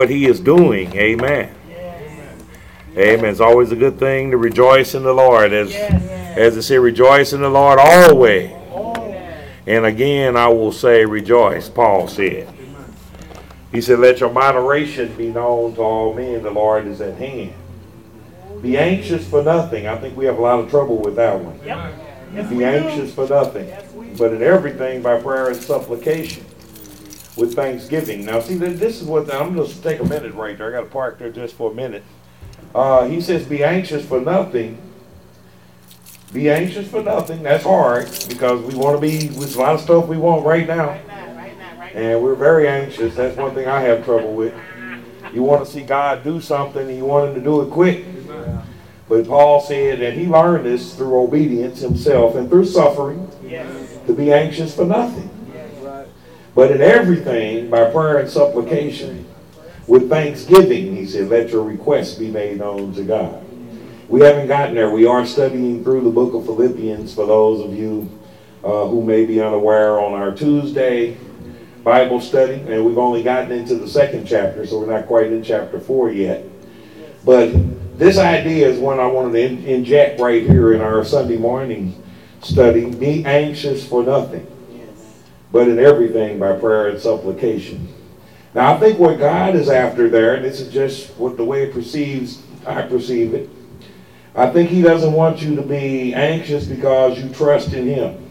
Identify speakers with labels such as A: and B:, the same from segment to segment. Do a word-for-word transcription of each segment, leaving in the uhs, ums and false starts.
A: what he is doing. Amen. Amen. It's always a good thing to rejoice in the Lord. As, as it said, rejoice in the Lord always. And again, I will say rejoice, Paul said. He said, let your moderation be known to all men. The Lord is at hand. Be anxious for nothing. I think we have a lot of trouble with that one.
B: Yep. Yes,
A: be anxious
B: do.
A: for nothing.
B: Yes,
A: but in everything by prayer and supplication with thanksgiving. Now, see, this is what, I'm going to take a minute right there. I got to park there just for a minute. Uh, he says, be anxious for nothing. Be anxious for nothing. That's hard because we want to be, with a lot of stuff we want right now.
B: Right now, right now, right now.
A: And we're very anxious. That's one thing I have trouble with. You want to see God do something and you want him to do it quick. But Paul said that he learned this through obedience himself and through suffering.
B: Yes.
A: To be anxious for nothing.
B: Yes.
A: But in everything, by prayer and supplication, with thanksgiving, he said, let your requests be made known to God. We haven't gotten there. We are studying through the book of Philippians for those of you uh, who may be unaware on our Tuesday Bible study. And we've only gotten into the second chapter, so we're not quite in chapter four yet. But this idea is one I wanted to in- inject right here in our Sunday morning study. Be anxious for nothing, but in everything by prayer and supplication. Now, I think what God is after there, and this is just what the way it perceives, I perceive it. I think he doesn't want you to be anxious because you trust in him.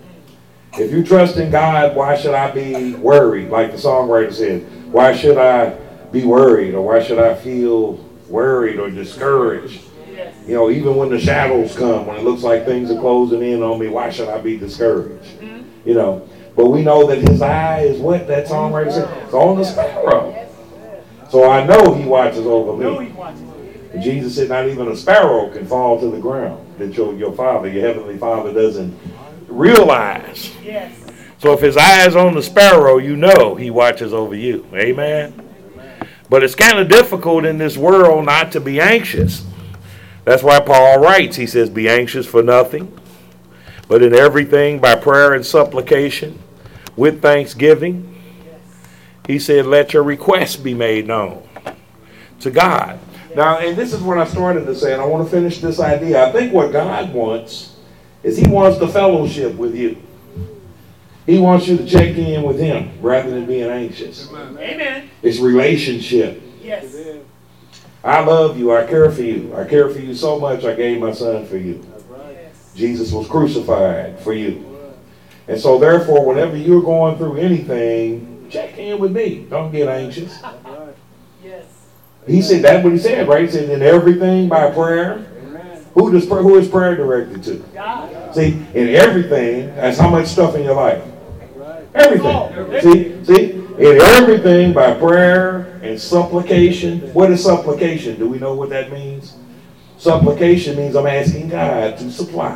A: If you trust in God, why should I be worried? Like the songwriter said, why should I be worried? Or why should I feel worried or discouraged? You know, even when the shadows come, when it looks like things are closing in on me, why should I be discouraged? You know, but we know that his eye is what that songwriter said. It's on the sparrow. So I know he watches over me. And Jesus said not even a sparrow can fall to the ground that your, your Father, your Heavenly Father doesn't realize.
B: Yes.
A: So if his eye is on the sparrow, you know he watches over you. Amen. But it's kind of difficult in this world not to be anxious. That's why Paul writes, he says, be anxious for nothing, but in everything by prayer and supplication with thanksgiving. He said, let your requests be made known to God. Now, and this is what I started to say, and I want to finish this idea. I think what God wants is he wants the fellowship with you. He wants you to check in with him rather than being anxious.
B: Amen.
A: It's relationship.
B: Yes.
A: I love you. I care for you. I care for you so much I gave my son for you.
B: Yes.
A: Jesus was crucified for you. And so therefore, whenever you're going through anything, check in with me. Don't get anxious.
B: Yes.
A: He said, that's what he said, right? He said, in everything by prayer. Who does who is prayer directed to?
B: God.
A: See, in everything, that's how much stuff in your life. Everything. See, see, in everything by prayer and supplication. What is supplication? Do we know what that means? Supplication means I'm asking God to supply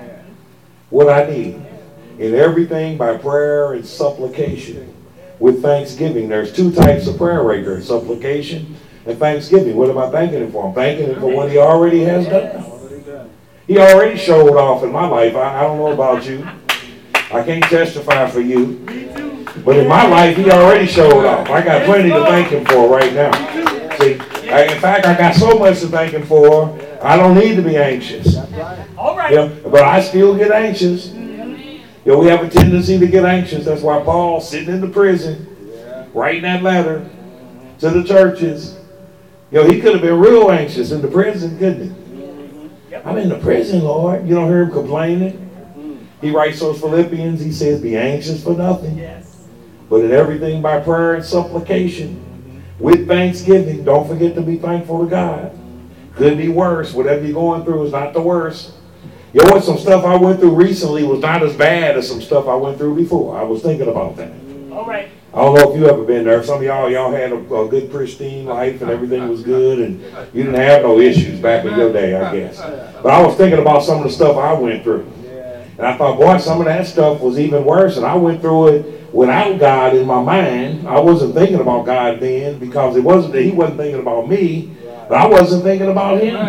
A: what I need. In everything by prayer and supplication with thanksgiving. There's two types of prayer right there. Supplication and thanksgiving. What am I thanking him for? I'm thanking him for what he already has done. He already showed off in my life. I, I don't know about you. I can't testify for you. But in my life, he already showed off. I got plenty to thank him for right now. See, I, in fact, I got so much to thank him for, I don't need to be anxious.
B: All right.
A: You know, but I still get anxious. You know, we have a tendency to get anxious. That's why Paul, sitting in the prison, writing that letter to the churches, you know, he could have been real anxious in the prison, couldn't he? I'm in the prison, Lord. You don't hear him complaining. He writes those Philippians. He says, be anxious for nothing.
B: Yes.
A: But in everything by prayer and supplication with thanksgiving. Don't forget to be thankful to God. Could be worse. Whatever you're going through is not the worst. You know what? Some stuff I went through recently was not as bad as some stuff I went through before. I was thinking about that.
B: All right.
A: I don't know if you ever been there. Some of y'all, y'all had a, a good pristine life and everything was good and you didn't have no issues back in your day, I guess. But I was thinking about some of the stuff I went through. And I thought, boy, some of that stuff was even worse. And I went through it without God in my mind. I wasn't thinking about God then because it wasn't that he wasn't thinking about me, but I wasn't thinking about him.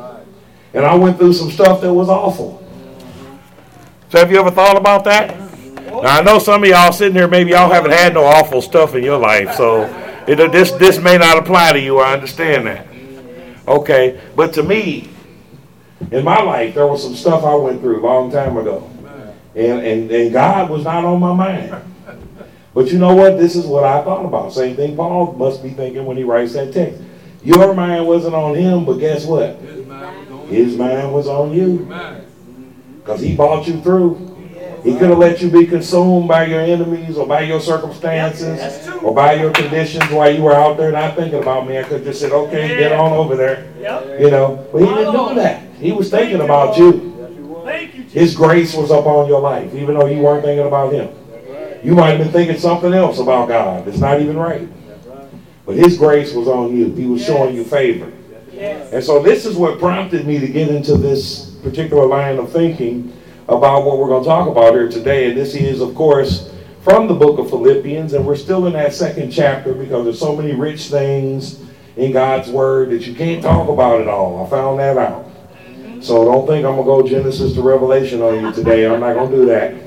A: And I went through some stuff that was awful. So have you ever thought about that? Now, I know some of y'all sitting here, maybe y'all haven't had no awful stuff in your life, so It, this, this may not apply to you. I understand that. Okay. But to me, in my life, there was some stuff I went through a long time ago. And, and, and God was not on my mind. But you know what? This is what I thought about. Same thing Paul must be thinking when he writes that text. Your mind wasn't on him, but guess what? His mind was on you. Because he brought you through. He could have let you be consumed by your enemies or by your circumstances or by your conditions while you were out there not thinking about me. I could have just said, okay, get on over there. You know, but he didn't do that. He was thinking about you. His grace was upon your life, even though you weren't thinking about him. You might have been thinking something else about God. It's not even right. But his grace was on you. He was showing you favor. And so this is what prompted me to get into this particular line of thinking about what we're going to talk about here today. And this is, of course, from the book of Philippians. And we're still in that second chapter because there's so many rich things in God's word that you can't talk about it all. I found that out. So don't think I'm going to go Genesis to Revelation on you today. I'm not going to do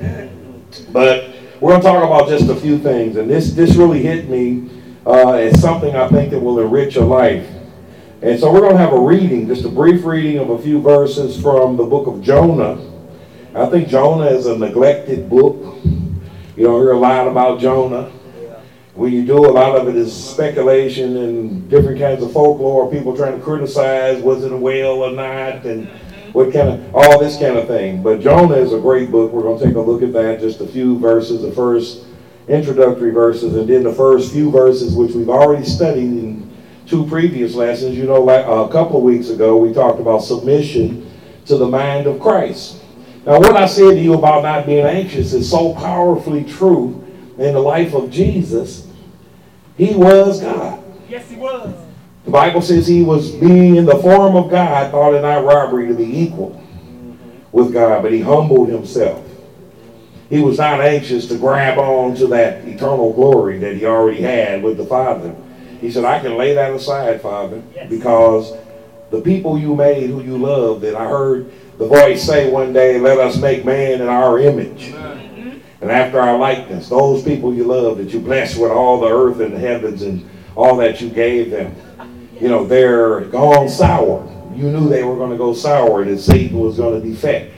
A: that. But we're going to talk about just a few things. And this, this really hit me uh, as something I think that will enrich your life. And so we're going to have a reading, just a brief reading of a few verses from the book of Jonah. I think Jonah is a neglected book. You don't hear a lot about Jonah. When you do, a lot of it is speculation and different kinds of folklore, people trying to criticize, was it a whale or not, and what kind of, all this kind of thing. But Jonah is a great book. We're going to take a look at that, just a few verses, the first introductory verses, and then the first few verses, which we've already studied in two previous lessons. You know, like a couple of weeks ago, we talked about submission to the mind of Christ. Now, what I said to you about not being anxious is so powerfully true in the life of Jesus. He was God.
B: Yes, he was.
A: The Bible says he was being in the form of God, thought it not robbery to be equal with God, but he humbled himself. He was not anxious to grab on to that eternal glory that he already had with the Father. He said, I can lay that aside, Father, yes, because the people you made who you love, that I heard the voice say one day, let us make man in our image. Amen. And after our likeness, those people you love that you blessed with all the earth and the heavens and all that you gave them, you know, they're gone sour. You knew they were going to go sour, that Satan was going to defect,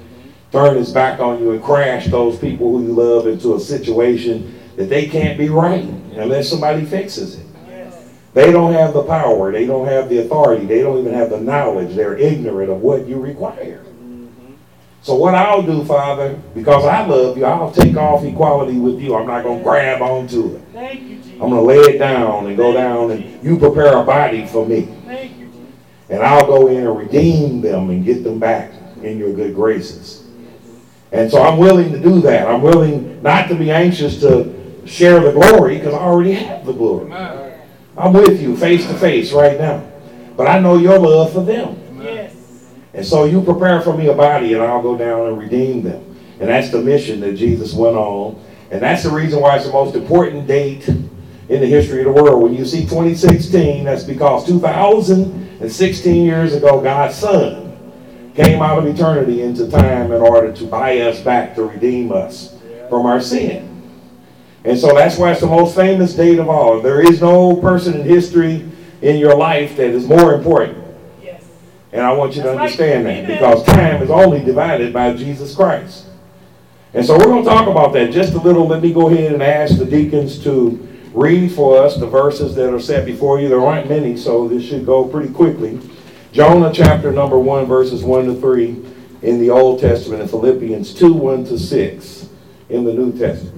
A: turn his back on you and crash those people who you love into a situation that they can't be right unless somebody fixes it. They don't have the power. They don't have the authority. They don't even have the knowledge. They're ignorant of what you require. Mm-hmm. So what I'll do, Father, because I love you, I'll take off equality with you. I'm not going to grab onto it.
B: Thank you, Jesus.
A: I'm going to lay it down and go down and you prepare a body for me.
B: Thank you, Jesus.
A: And I'll go in and redeem them and get them back in your good graces. And so I'm willing to do that. I'm willing not to be anxious to share the glory because I already have the glory. Amen. I'm with you face to face right now. But I know your love for them.
B: Yes.
A: And so you prepare for me a body and I'll go down and redeem them. And that's the mission that Jesus went on. And that's the reason why it's the most important date in the history of the world. When you see twenty sixteen, that's because two thousand sixteen years ago, God's Son came out of eternity into time in order to buy us back, to redeem us from our sin. And so that's why it's the most famous date of all. There is no person in history in your life that is more important.
B: Yes.
A: And I want you
B: that's
A: to understand
B: right.
A: that because time is only divided by Jesus Christ. And so we're going to talk about that just a little. Let me go ahead and ask the deacons to read for us the verses that are set before you. There aren't many, so this should go pretty quickly. Jonah chapter number one, verses one to three in the Old Testament, and Philippians two, one to six in the New Testament.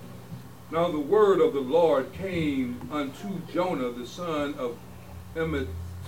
C: Now the word of the Lord came unto Jonah the son of Amittai,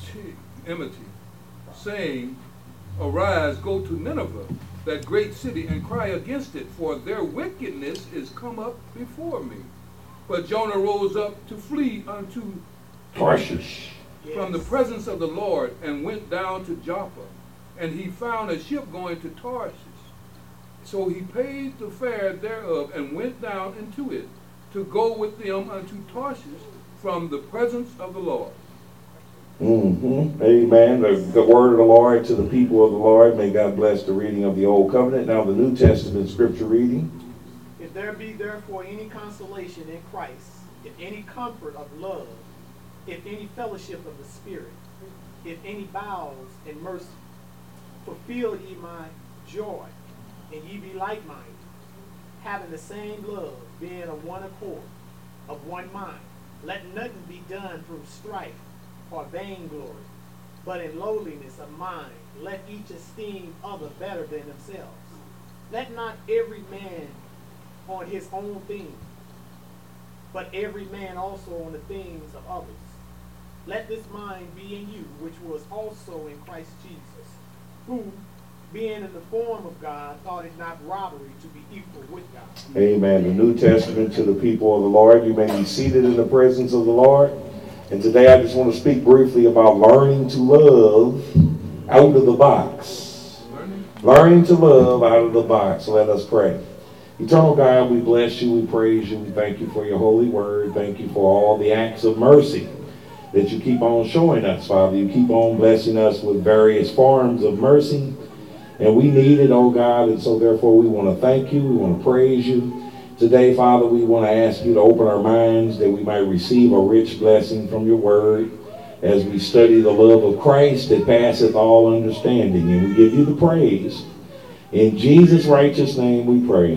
C: saying, Arise, go to Nineveh, that great city, and cry against it, for their wickedness is come up before me. But Jonah rose up to flee unto
A: Tarshish
C: from the presence of the Lord, and went down to Joppa, and he found a ship going to Tarshish. So he paid the fare thereof, and went down into it, to go with them unto Tarshish from the presence of the Lord.
A: Mm-hmm. Amen. The, the word of the Lord to the people of the Lord. May God bless the reading of the Old Covenant. Now the New Testament scripture reading.
D: If there be therefore any consolation in Christ, if any comfort of love, if any fellowship of the Spirit, if any bowels and mercy, fulfill ye my joy, and ye be like-minded, having the same love, being of one accord, of one mind. Let nothing be done through strife or vainglory, but in lowliness of mind, let each esteem other better than themselves. Let not every man on his own things, but every man also on the things of others. Let this mind be in you, which was also in Christ Jesus, who, being in the form of God, thought it not robbery to be equal with God.
A: Amen. The New Testament to the people of the Lord. You may be seated in the presence of the Lord. And today I just want to speak briefly about learning to love out of the box.
C: Learning.
A: Learning to love out of the box. Let us pray. Eternal God, we bless you, we praise you, we thank you for your holy word. Thank you for all the acts of mercy that you keep on showing us, Father. You keep on blessing us with various forms of mercy. And we need it, oh God, and so therefore we want to thank you, we want to praise you. Today, Father, we want to ask you to open our minds that we might receive a rich blessing from your word as we study the love of Christ that passeth all understanding. And we give you the praise. In Jesus' righteous name we pray.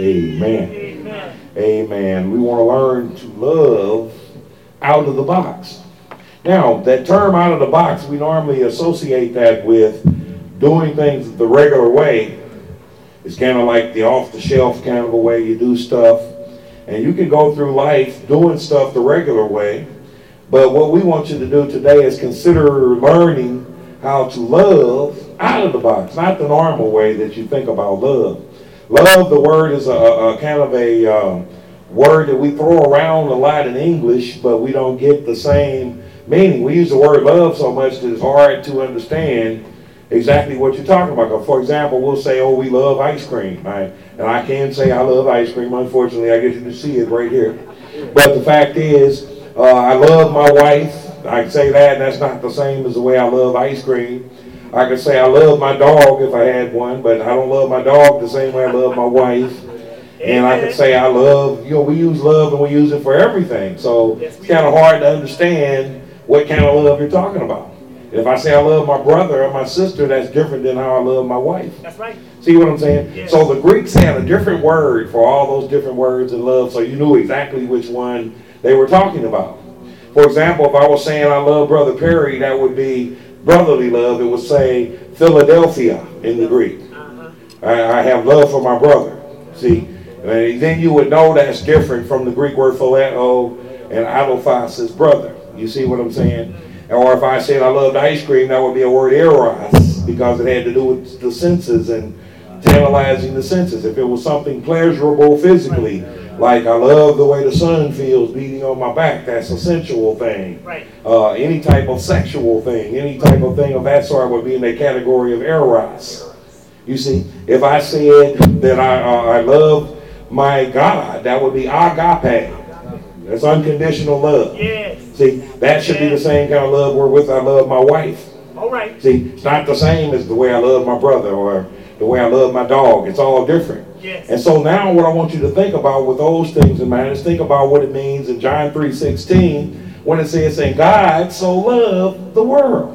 A: Amen.
B: Amen.
A: Amen. We want to learn to love out of the box. Now, that term out of the box, we normally associate that with doing things the regular way. It's kind of like the off-the-shelf kind of a way you do stuff. And you can go through life doing stuff the regular way. But what we want you to do today is consider learning how to love out of the box, not the normal way that you think about love. Love, the word is a, a kind of a um, word that we throw around a lot in English, but we don't get the same meaning. We use the word love so much that it's hard to understand exactly what you're talking about. For example, we'll say, oh, we love ice cream. I, and I can say I love ice cream. Unfortunately, I get you to see it right here. But the fact is, uh, I love my wife. I can say that, and that's not the same as the way I love ice cream. I could say I love my dog if I had one, but I don't love my dog the same way I love my wife. And I could say I love, you know, we use love and we use it for everything. So it's kind of hard to understand what kind of love you're talking about. If I say I love my brother or my sister, that's different than how I love my wife.
B: That's right.
A: See what I'm saying?
B: Yes.
A: So the Greeks had a different word for all those different words in love, so you knew exactly which one they were talking about. For example, if I was saying I love Brother Perry, that would be brotherly love. It would say Philadelphia in the Greek.
B: Uh-huh.
A: I, I have love for my brother. See? And then you would know that's different from the Greek word phileo and adelphos is brother. You see what I'm saying? Or if I said I loved ice cream, that would be a word eros, because it had to do with the senses and tantalizing the senses. If it was something pleasurable physically, like I love the way the sun feels beating on my back, that's a sensual thing.
B: Right.
A: Uh, any type of sexual thing, any type of thing of that sort would be in the category of eros. You see, if I said that I, uh, I love my God, that would be agape. That's unconditional love.
B: Yes.
A: See, that should be the same kind of love wherewith I love my wife.
B: All right.
A: See, it's not the same as the way I love my brother or the way I love my dog. It's all different.
B: Yes.
A: And so now what I want you to think about with those things in mind is think about what it means in John three sixteen when it says, and God so loved the world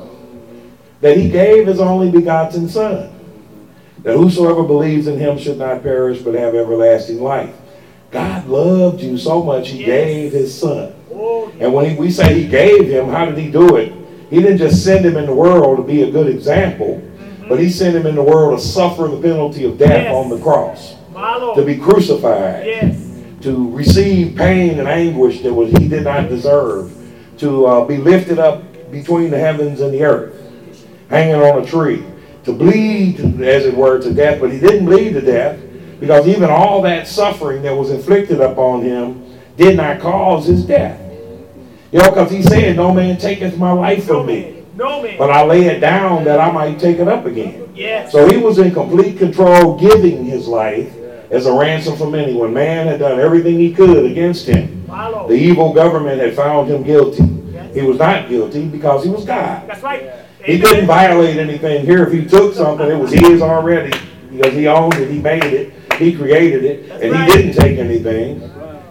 A: that he gave his only begotten Son, that whosoever believes in him should not perish but have everlasting life. God loved you so much, he
B: Yes.
A: gave his Son.
B: Oh,
A: And when he, we say he gave him, how did he do it? He didn't just send him in the world to be a good example, mm-hmm. but he sent him in the world to suffer the penalty of death
B: Yes.
A: on the cross,
B: my Lord.
A: to be crucified,
B: Yes.
A: to receive pain and anguish that was he did not deserve, to uh, be lifted up between the heavens and the earth, hanging on a tree, to bleed, as it were, to death. But he didn't bleed to death, because even all that suffering that was inflicted upon him did not cause his death. You know, because he said, no man taketh my life
B: No
A: from me,
B: man. No man.
A: but I lay it down that I might take it up again.
B: Yes.
A: So he was in complete control, giving his life as a ransom for many. When man had done everything he could against him,
B: My Lord.
A: the evil government had found him guilty.
B: Yes.
A: He was not guilty because he was God.
B: That's right.
A: He
B: Amen.
A: couldn't violate anything here. If he took something, it was his already, because he owned it, he made it, he created it,
B: That's
A: and
B: right.
A: he didn't take anything.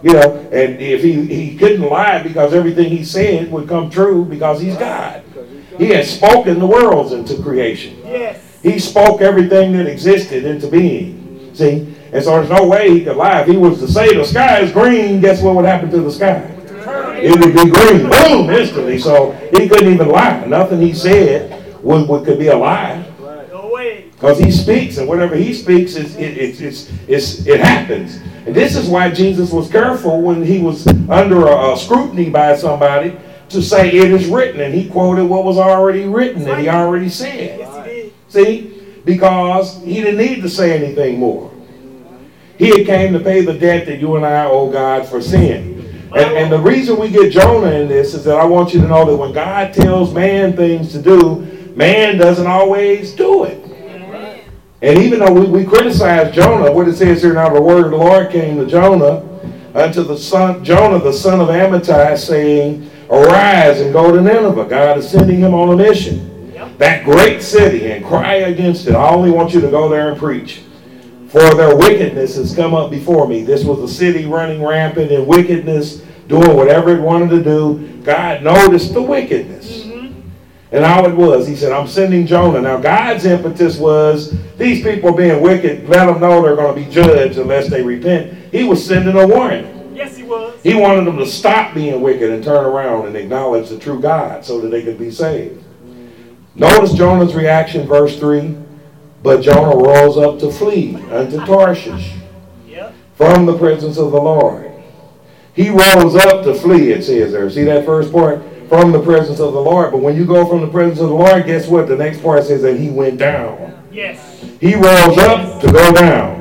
A: You know, and if he, he couldn't lie because everything he said would come true because he's God. He had spoken the worlds into creation.
D: Yes.
A: He spoke everything that existed into being. See? And so there's no way he could lie. If he was to say the sky is green, guess what would happen to the sky? It would be green. Boom! Instantly. So he couldn't even lie. Nothing he said would, would could be a lie.
D: No way.
A: Because he speaks, and whatever he speaks, is it, it, it's, it's, it happens. And this is why Jesus was careful when he was under a, a scrutiny by somebody to say it is written. And he quoted what was already written and he already said.
D: Yes, he did.
A: See? Because he didn't need to say anything more. He had came to pay the debt that you and I owe God for sin. And, and the reason we get Jonah in this is that I want you to know that when God tells man things to do, man doesn't always do it. And even though we, we criticize Jonah, what it says here now, the word of the Lord came to Jonah, unto the son, Jonah, the son of Amittai, saying, arise and go to Nineveh. God is sending him on a mission. Yep. That great city, and cry against it. I only want you to go there and preach. For their wickedness has come up before me. This was a city running rampant in wickedness, doing whatever it wanted to do. God noticed the wickedness. Mm-hmm. And how it was. He said, I'm sending Jonah. Now, God's impetus was, these people are being wicked. Let them know they're going to be judged unless they repent. He was sending a warning.
D: Yes, he was.
A: He wanted them to stop being wicked and turn around and acknowledge the true God so that they could be saved. Mm-hmm. Notice Jonah's reaction, verse three. But Jonah rose up to flee unto Tarshish yep. from the presence of the Lord. He rose up to flee, it says there. See that first part? From the presence of the Lord. But when you go from the presence of the Lord, guess what? The next part says that he went down.
D: Yes.
A: He rose up to go down.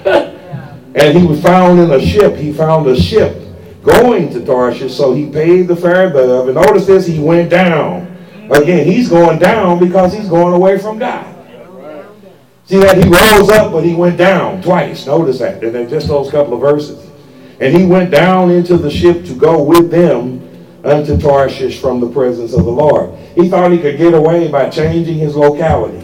A: And he was found in a ship. He found a ship going to Tarshish, so he paid the fare thereof. And notice this, he went down. Again, he's going down because he's going away from God. See that? He rose up, but he went down twice. Notice that. And then just those couple of verses. And he went down into the ship to go with them unto Tarshish from the presence of the Lord. He thought he could get away by changing his locality.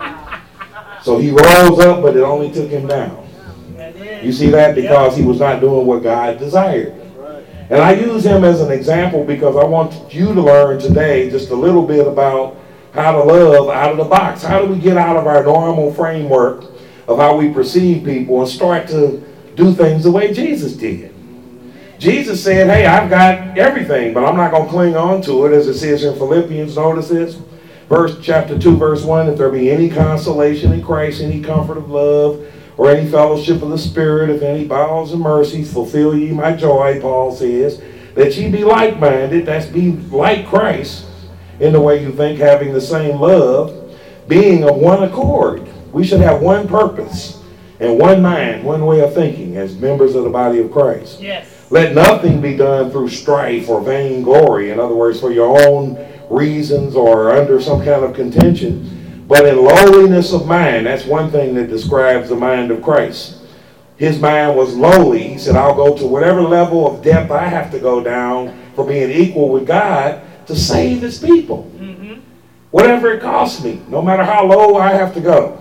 A: So he rose up, but it only took him down. You see that? Because he was not doing what God desired. And I use him as an example because I want you to learn today just a little bit about how to love out of the box. How do we get out of our normal framework of how we perceive people and start to do things the way Jesus did? Jesus said, hey, I've got everything, but I'm not going to cling on to it, as it says in Philippians. Notice this, verse chapter two, verse one, if there be any consolation in Christ, any comfort of love, or any fellowship of the Spirit, if any bowels and mercies, fulfill ye my joy, Paul says, that ye be like-minded, that's be like Christ, in the way you think, having the same love, being of one accord. We should have one purpose and one mind, one way of thinking as members of the body of Christ.
B: Yes.
A: Let nothing be done through strife or vainglory, in other words, for your own reasons or under some kind of contention, but in lowliness of mind. That's one thing that describes the mind of Christ. His mind was lowly. He said, I'll go to whatever level of depth I have to go down for being equal with God to save his people. Mm-hmm. Whatever it costs me, no matter how low I have to go,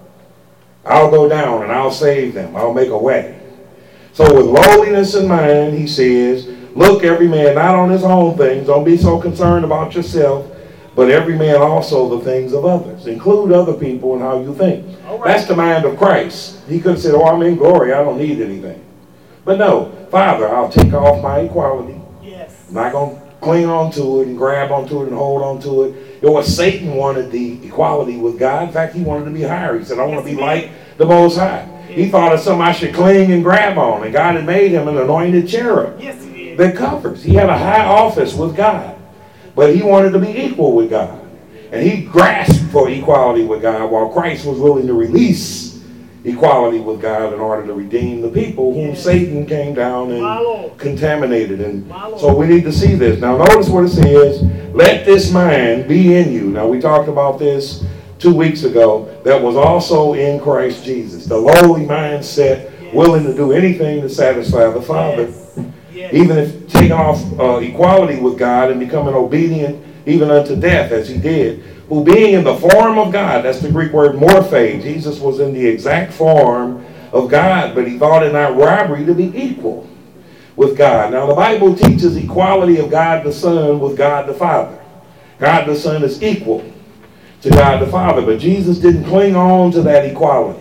A: I'll go down and I'll save them. I'll make a way. So with lowliness in mind, he says, look every man not on his own things. Don't be so concerned about yourself, but every man also the things of others. Include other people in how you think. Right. That's the mind of Christ. He could have said, oh, I'm in glory. I don't need anything. But no, Father, I'll take off my equality. Yes. I'm not going to cling on to it and grab onto it and hold on to it. You know what? Satan wanted the equality with God. In fact, he wanted to be higher. He said, I want to be like the Most High. He thought of something I should cling and grab on. And God had made him an anointed cherub yes, he did. that covers. He had a high office with God. But he wanted to be equal with God. And he grasped for equality with God while Christ was willing to release equality with God in order to redeem the people whom yes. Satan came down and contaminated. And so we need to see this. Now notice what it says. Let this mind be in you. Now we talked about this two weeks ago. That was also in Christ Jesus. The lowly mindset, yes. willing to do anything to satisfy the Father. Yes. Yes. Even if taking off uh, equality with God and becoming obedient even unto death as he did. Who being in the form of God, that's the Greek word morphe. Jesus was in the exact form of God, but he thought it not robbery to be equal with God. Now, the Bible teaches equality of God the Son with God the Father. God the Son is equal to God the Father, but Jesus didn't cling on to that equality.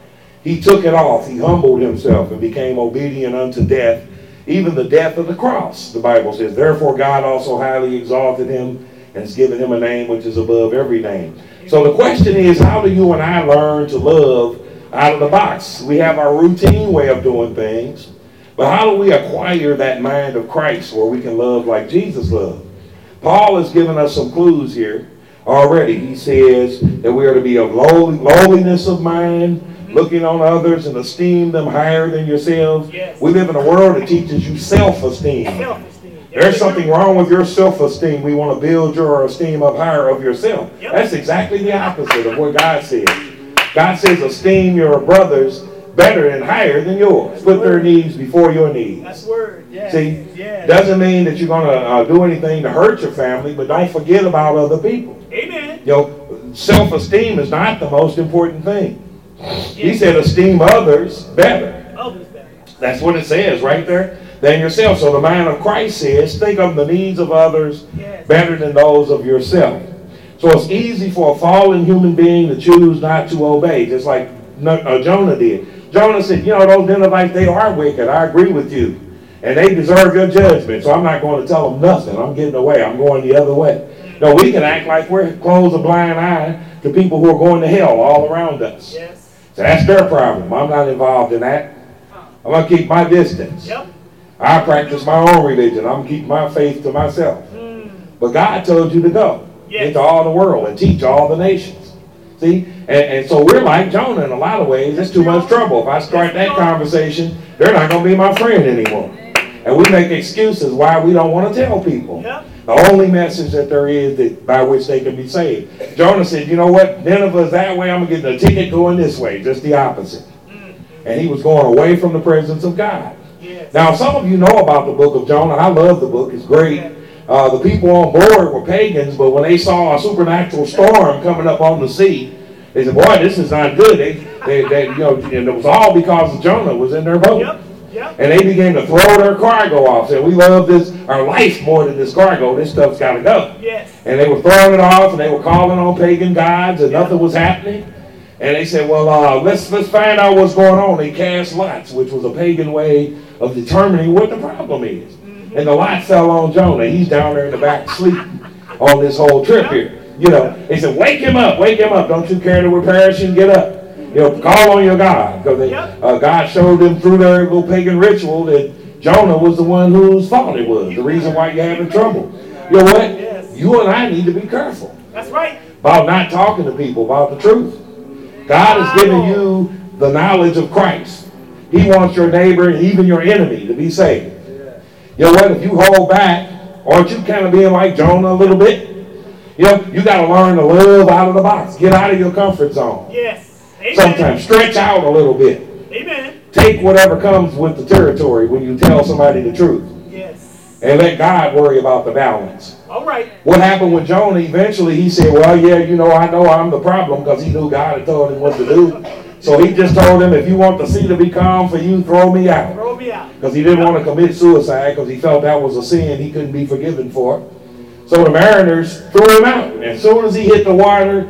A: He took it off. He humbled himself and became obedient unto death, even the death of the cross. The Bible says, therefore God also highly exalted him and has given him a name which is above every name. So the question is, how do you and I learn to love out of the box? We have our routine way of doing things, but how do we acquire that mind of Christ where we can love like Jesus loved? Paul has given us some clues here already. He says that we are to be of lowly, lowliness of mind, looking on others and esteem them higher than yourselves.
B: Yes.
A: We live in a world that teaches you self-esteem.
B: Self-esteem.
A: There's something wrong with your self-esteem. We want to build your esteem up higher of yourself.
B: Yep.
A: That's exactly the opposite of what God says. God says esteem your brothers better and higher than yours. Put their needs before your needs.
B: That's word. Yes.
A: See,
B: Yes.
A: doesn't mean that you're going to uh, do anything to hurt your family, but don't forget about other people.
B: Amen.
A: You know, self-esteem is not the most important thing. He
B: Yes.
A: said esteem others better.
B: Others better.
A: That's what it says right there, than yourself. So the mind of Christ says, think of the needs of others
B: Yes.
A: better than those of yourself. So it's easy for a fallen human being to choose not to obey, just like uh, Jonah did. Jonah said, you know, those Ninevites, they are wicked. I agree with you. And they deserve your judgment, so I'm not going to tell them nothing. I'm getting away. I'm going the other way. No, we can act like we're close a blind eye to people who are going to hell all around us.
B: Yes.
A: So that's their problem. I'm not involved in that. I'm going to keep my distance.
B: Yep.
A: I practice my own religion. I'm keeping my faith to myself.
B: Mm.
A: But God told you to go
B: Yes.
A: into all the world and teach all the nations. See? And, and so we're like Jonah in a lot of ways. It's too much trouble. If I start that conversation, they're not going to be my friend anymore. And we make excuses why we don't want to tell people.
B: Yep.
A: The only message that there is that by which they can be saved. Jonah said, you know what? Nineveh is that way. I'm going to get the ticket going this way. Just the opposite.
B: Mm.
A: And he was going away from the presence of God.
B: Yes.
A: Now, some of you know about the book of Jonah. I love the book. It's great. Uh, the people on board were pagans, but when they saw a supernatural storm coming up on the sea, they said, boy, this is not good. They, they, they, you know, and it was all because Jonah was in their boat.
B: Yep. Yep.
A: And they began to throw their cargo off. Said, we love this, our life more than this cargo. This stuff's got to go.
B: Yes.
A: And they were throwing it off, and they were calling on pagan gods, and nothing was happening. And they said, well, uh, let's let's find out what's going on. They cast lots, which was a pagan way of determining what the problem is. Mm-hmm. And the lot fell on Jonah. He's down there in the back sleeping on this whole trip here. You know, they said, wake him up, wake him up. Don't you care that we're perishing? Get up. You know, call on your God. Because
B: Yep.
A: uh, God showed them through their little pagan ritual that Jonah was the one whose fault it was. The reason why you're having trouble. You know what?
B: Yes.
A: You and I need to be careful
B: That's right.
A: about not talking to people about the truth. God has given you the knowledge of Christ. He wants your neighbor and even your enemy to be saved. You know what? If you hold back, aren't you kind of being like Jonah a little bit? You know, you got to learn to live out of the box. Get out of your comfort zone.
B: Yes. Amen.
A: Sometimes stretch out a little bit.
B: Amen.
A: Take whatever comes with the territory when you tell somebody the truth.
B: Yes.
A: And let God worry about the balance.
B: All right.
A: What happened with Jonah? Eventually he said, well, yeah, you know, I know I'm the problem, because he knew God had told him what to do. So he just told him, if you want the sea to be calm for you, throw me out.
B: Throw me out.
A: Because he didn't want to commit suicide, because he felt that was a sin he couldn't be forgiven for. So the mariners threw him out. And as soon as he hit the water,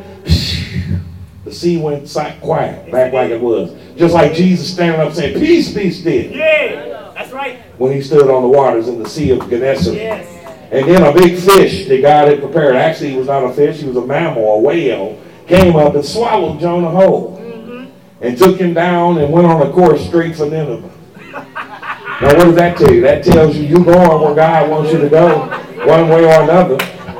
A: the sea went quiet, back like it was. Just like Jesus standing up saying, peace, be still.
B: Yeah. That's right.
A: When he stood on the waters in the Sea of Gennesaret.
B: Yes.
A: And then a big fish that God had prepared, actually he was not a fish, he was a mammal, a whale, came up and swallowed Jonah whole. Mm-hmm. And took him down and went on a course straight for Nineveh. Now what does that tell you? That tells you you're going where God wants you to go, one way or another.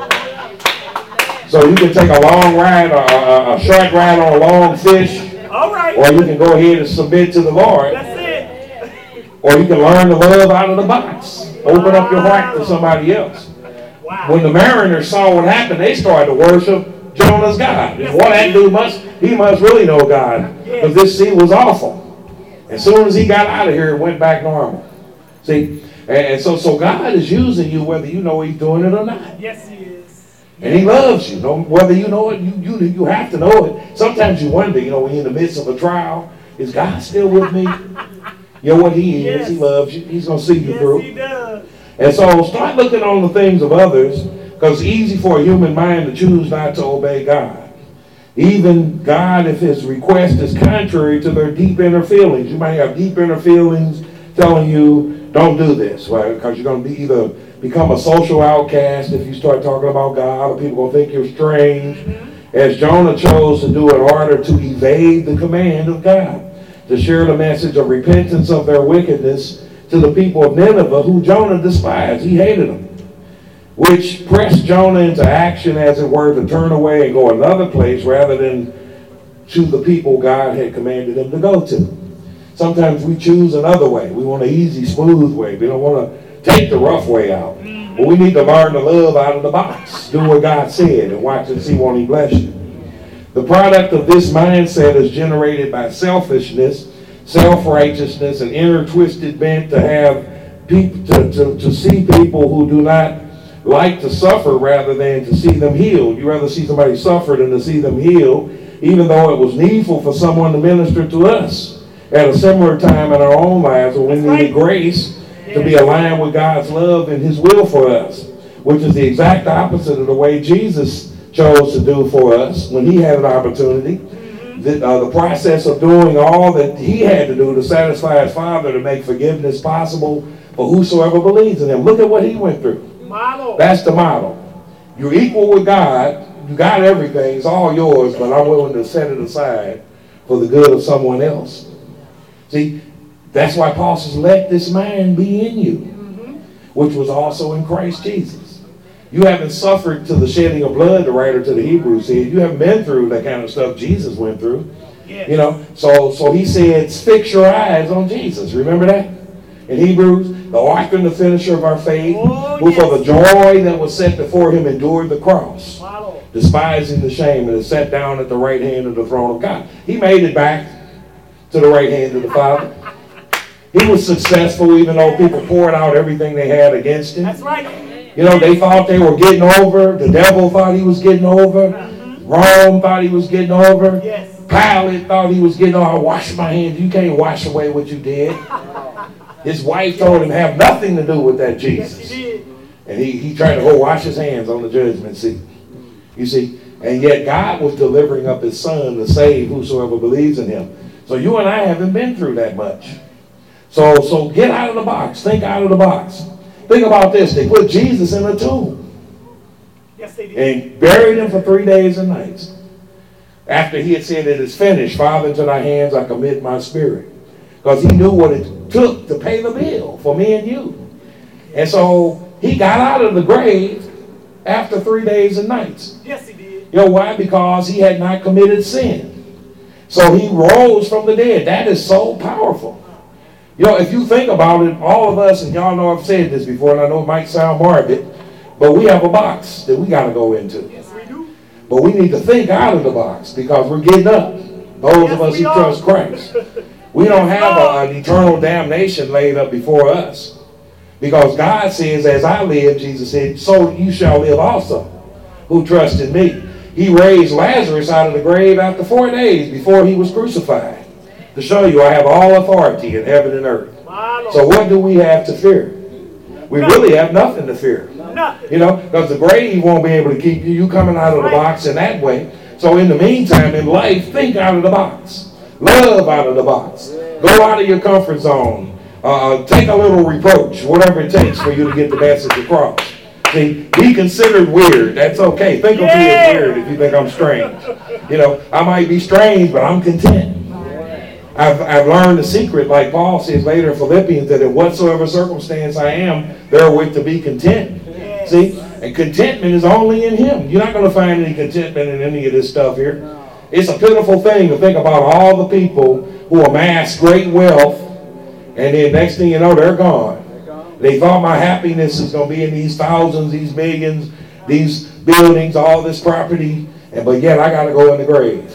A: So you can take a long ride, a, a, a short ride on a long fish,
B: All right.
A: or you can go ahead and submit to the Lord,
B: That's it.
A: or you can learn to love out of the box. Open up your heart to somebody else.
B: Wow.
A: When the mariners saw what happened, they started to worship Jonah's God. And boy, that dude must, he must really know God, because this sea was awful. As soon as he got out of here, it went back normal. See? And, and so, so God is using you whether you know he's doing it or not.
B: Yes, he is.
A: And he loves you. No, whether you know it, you, you, you have to know it. Sometimes you wonder, you know, when you're in the midst of a trial, is God still with me? You know what he is?
B: Yes.
A: He loves you. He's going to see you
B: Yes,
A: through.
B: he does.
A: And so start looking on the things of others, because it's easy for a human mind to choose not to obey God. Even God, if his request is contrary to their deep inner feelings. You might have deep inner feelings telling you, don't do this, right? Because you're going to be either become a social outcast if you start talking about God, or people are going to think you're strange. Mm-hmm. As Jonah chose to do in order to evade the command of God, to share the message of repentance of their wickedness to the people of Nineveh, who Jonah despised. He hated them, which pressed Jonah into action, as it were, to turn away and go another place rather than to the people God had commanded him to go to. Sometimes we choose another way. We want an easy, smooth way. We don't want to take the rough way out. But we need to learn to love out of the box. Do what God said and watch and see won't he bless you. The product of this mindset is generated by selfishness, self-righteousness, and inner twisted bent to have people to, to, to see people who do not like to suffer rather than to see them healed. You rather see somebody suffer than to see them healed, even though it was needful for someone to minister to us at a similar time in our own lives when we
B: That's
A: needed
B: right.
A: grace to be aligned with God's love and his will for us, which is the exact opposite of the way Jesus chose to do for us when he had an opportunity. The, uh, the process of doing all that he had to do to satisfy his Father to make forgiveness possible for whosoever believes in him. Look at what he went through.
B: Model.
A: That's the model. You're equal with God. You got everything. It's all yours, but I'm willing to set it aside for the good of someone else. See, that's why Paul says, let this mind be in you, mm-hmm. which was also in Christ Jesus. You haven't suffered to the shedding of blood, the writer to the Hebrews said. You haven't been through that kind of stuff Jesus went through.
B: Yes.
A: You know, so so he said, fix your eyes on Jesus. Remember that? In Hebrews, the author and the finisher of our faith,
B: Oh,
A: who
B: yes.
A: for the joy that was set before him endured the cross,
B: Model.
A: despising the shame, and is set down at the right hand of the throne of God. He made it back to the right hand of the Father. He was successful even though people poured out everything they had against him.
B: That's right.
A: You know, they thought they were getting over. The devil thought he was getting over. Rome thought he was getting over.
B: Yes.
A: Pilate thought he was getting over. I wash my hands. You can't wash away what you did. His wife told him have nothing to do with that Jesus.
B: Yes, he did.
A: And he, he tried to go wash his hands on the judgment seat. You see? And yet God was delivering up his son to save whosoever believes in him. So you and I haven't been through that much. So, so get out of the box. Think out of the box. Think about this. They put Jesus in a tomb
B: Yes, they did.
A: and buried him for three days and nights. After he had said, it is finished. Father, into thy hands I commit my spirit. Because he knew what it took to pay the bill for me and you. And so he got out of the grave after three days and nights.
B: Yes, he did.
A: You know why? Because he had not committed sin. So he rose from the dead. That is so powerful. You know, if you think about it, all of us, and y'all know I've said this before, and I know it might sound morbid, but we have a box that we got to go into.
B: Yes, we do.
A: But we need to think out of the box because we're getting up. Those
B: Yes,
A: of us
B: we
A: who
B: are.
A: trust Christ. We don't have a, an eternal damnation laid up before us. Because God says, as I live, Jesus said, so you shall live also, who trust in me. He raised Lazarus out of the grave after four days before he was crucified. To show you I have all authority in heaven and earth.
B: Model.
A: So what do we have to fear? We really have nothing to fear.
B: Nothing.
A: You know, because the grave won't be able to keep you. You coming out of the
B: Right.
A: box in that way. So in the meantime, in life, think out of the box. Love out of the box. Go out of your comfort zone. Uh, take a little reproach, whatever it takes for you to get the message across. See, be considered weird. That's okay. Think of me as weird if you think I'm strange. You know, I might be strange, but I'm content. I've, I've learned the secret, like Paul says later in Philippians, that in whatsoever circumstance I am, therewith to be content.
B: Yes.
A: See? And contentment is only in him. You're not going to find any contentment in any of this stuff here. It's a pitiful thing to think about all the people who amass great wealth, and then next thing you know, they're gone. They thought my happiness is going to be in these thousands, these millions, these buildings, all this property, and but yet I got to go in the grave.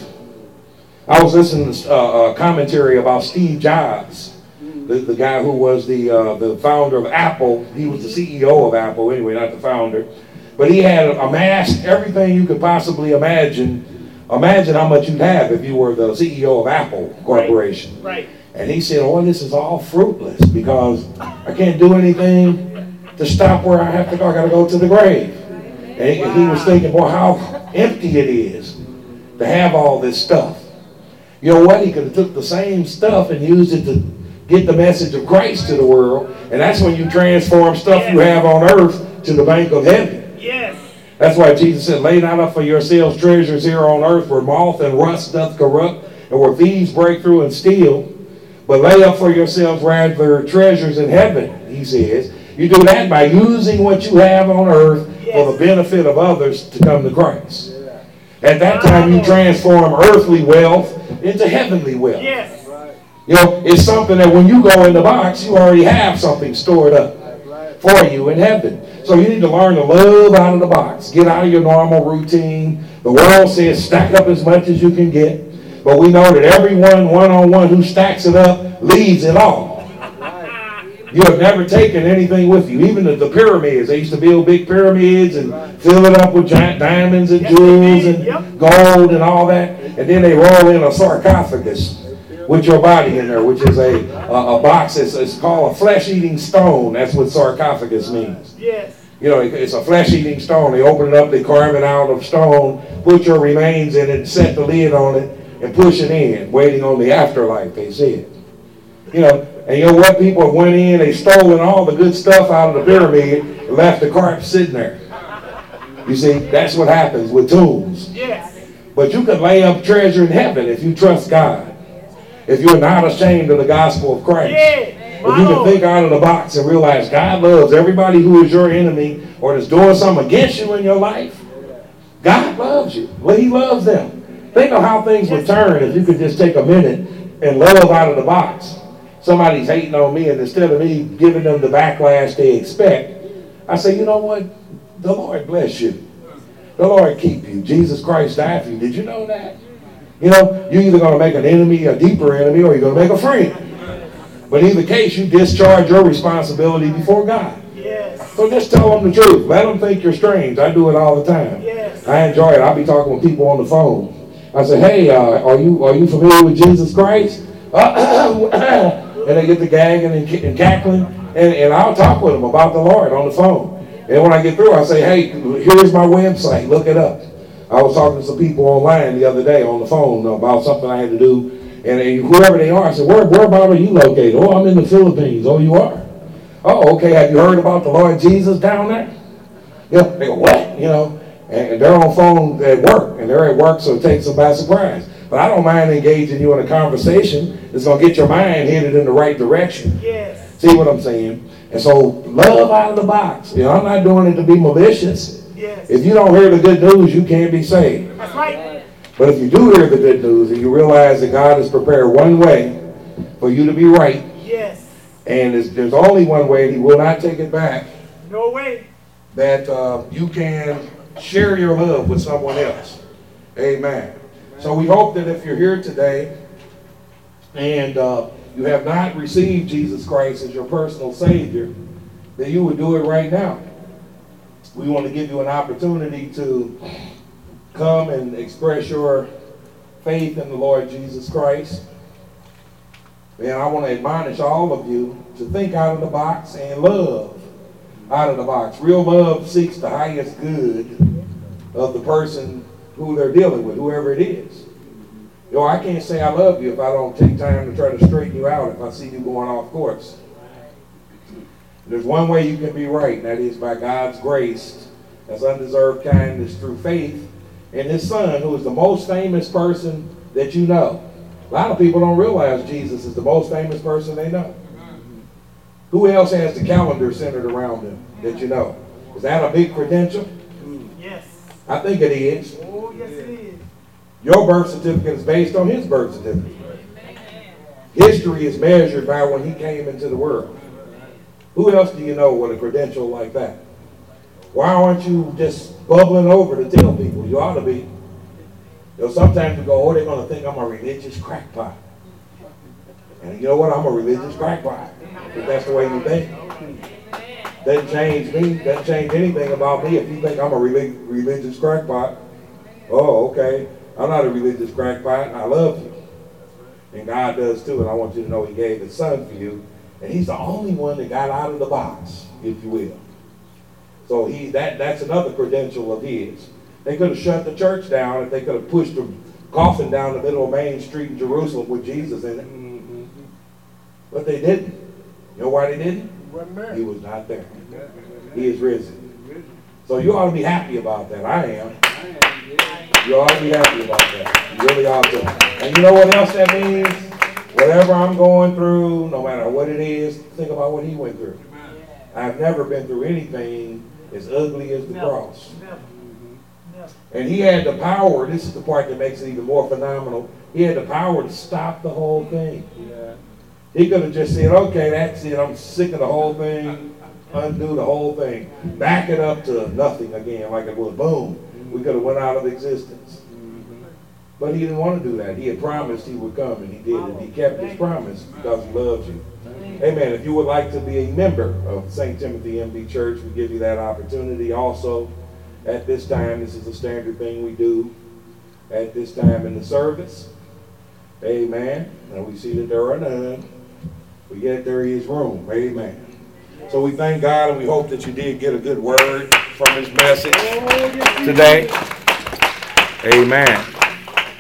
A: I was listening to uh, a commentary about Steve Jobs, the, the guy who was the uh, the founder of Apple. He was the C E O of Apple, anyway, not the founder. But he had amassed everything you could possibly imagine. Imagine how much you'd have if you were the C E O of Apple Corporation.
B: Right.
A: And he said, oh, this is all fruitless because I can't do anything to stop where I have to go. I got to go to the grave. And he, he was thinking, boy, how empty it is to have all this stuff. You know what? He could have took the same stuff and used it to get the message of Christ to the world. And that's when you transform stuff yes. you have on earth to the bank of heaven.
B: Yes.
A: That's why Jesus said, lay not up for yourselves treasures here on earth where moth and rust doth corrupt and where thieves break through and steal. But lay up for yourselves rather treasures in heaven, he says. You do that by using what you have on earth yes. for the benefit of others to come to Christ. Yeah. At that time, you transform earthly wealth into heavenly wealth.
B: Yes.
A: You know, it's something that when you go in the box, you already have something stored up for you in heaven. So you need to learn to love out of the box. Get out of your normal routine. The world says stack up as much as you can get. But we know that everyone one-on-one who stacks it up leaves it all. You have never taken anything with you. Even the, the pyramids. They used to build big pyramids and fill it up with giant diamonds and jewels and yep. gold and all that. And then they roll in a sarcophagus with your body in there, which is a, a, a box. It's, it's called a flesh-eating stone. That's what sarcophagus means.
B: Yes.
A: You know, it, it's a flesh-eating stone. They open it up, they carve it out of stone, put your remains in it, set the lid on it, and push it in, waiting on the afterlife, they said. You know, and you know what? People went in, they stolen all the good stuff out of the pyramid and left the corpse sitting there. You see, that's what happens with tombs.
B: Yes.
A: But you can lay up treasure in heaven if you trust God. If you're not ashamed of the gospel of Christ.
B: Yeah.
A: If you can think out of the box and realize God loves everybody who is your enemy or is doing something against you in your life. God loves you. Well, he loves them. Think of how things would turn if you could just take a minute and love out of the box. Somebody's hating on me, and instead of me giving them the backlash they expect, I say, you know what? The Lord bless you. The Lord keep you. Jesus Christ died for you. Did you know that? You know, you're either going to make an enemy, a deeper enemy, or you're going to make a friend. But in either case, you discharge your responsibility before God.
B: Yes.
A: So just tell them the truth. Let them think you're strange. I do it all the time.
B: Yes.
A: I enjoy it. I'll be talking with people on the phone. I say, hey, uh, are you are you familiar with Jesus Christ? And they get to gagging and, and cackling. And, and I'll talk with them about the Lord on the phone. And when I get through, I say, hey, here's my website. Look it up. I was talking to some people online the other day on the phone about something I had to do. And, and whoever they are, I said, where, where about are you located? Oh, I'm in the Philippines. Oh, you are? Oh, okay. Have you heard about the Lord Jesus down there? Yeah. They go, what? You know. And they're on phone at work, and they're at work, so it takes them by surprise. But I don't mind engaging you in a conversation that's going to get your mind headed in the right direction.
B: Yes.
A: See what I'm saying? And so, love out of the box. You know, I'm not doing it to be malicious.
B: Yes.
A: If you don't hear the good news, you can't be saved.
B: That's right.
A: But if you do hear the good news, and you realize that God has prepared one way for you to be right,
B: yes,
A: and there's, there's only one way, and he will not take it back.
B: No way.
A: That uh, you can share your love with someone else. Amen. So we hope that if you're here today and uh, you have not received Jesus Christ as your personal Savior, that you would do it right now. We want to give you an opportunity to come and express your faith in the Lord Jesus Christ. And I want to admonish all of you to think out of the box and love out of the box. Real love seeks the highest good of the person who they're dealing with, whoever it is. You know, I can't say I love you if I don't take time to try to straighten you out if I see you going off course. There's one way you can be right, and that is by God's grace. That's undeserved kindness through faith in His Son, who is the most famous person that you know. A lot of people don't realize Jesus is the most famous person they know. Who else has the calendar centered around them that you know? Is that a big credential?
B: Yes.
A: I think it is.
B: Oh, yes it is.
A: Your birth certificate is based on his birth certificate. History is measured by when he came into the world. Who else do you know with a credential like that? Why aren't you just bubbling over to tell people? You ought to be. You know, sometimes you go, oh, they're going to think I'm a religious crackpot. And you know what? I'm a religious crackpot. If that's the way you think. Doesn't change me. Doesn't change anything about me if you think I'm a relig- religious crackpot. Oh, okay. I'm not a religious crackpot. I love you. And God does too, and I want you to know he gave his son for you. And he's the only one that got out of the box, if you will. So he that that's another credential of his. They could have shut the church down if they could have pushed the coffin down the middle of Main Street in Jerusalem with Jesus in it.
C: Mm-hmm.
A: But they didn't. You know why they didn't?
E: Wasn't there.
A: He was not there. He is risen. So you ought to be happy about that. I am. You ought to be happy about that. You really ought to. And you know what else that means? Whatever I'm going through, no matter what it is, think about what he went through. I've never been through anything as ugly as the
B: Never.
A: cross.
B: Never. Never.
A: And he had the power, this is the part that makes it even more phenomenal, he had the power to stop the whole thing.
E: Yeah.
A: He could have just said, okay, that's it, I'm sick of the whole thing, undo the whole thing, back it up to nothing again, like it was, boom, we could have went out of existence. But he didn't want to do that. He had promised he would come, and he did, and he kept his promise because he loves you. Amen. If you would like to be a member of Saint Timothy M D Church, we give you that opportunity also. At this time, this is a standard thing we do at this time in the service. Amen. And we see that there are none. But yet there is room. Amen. So we thank God, and we hope that you did get a good word from his message today. Amen.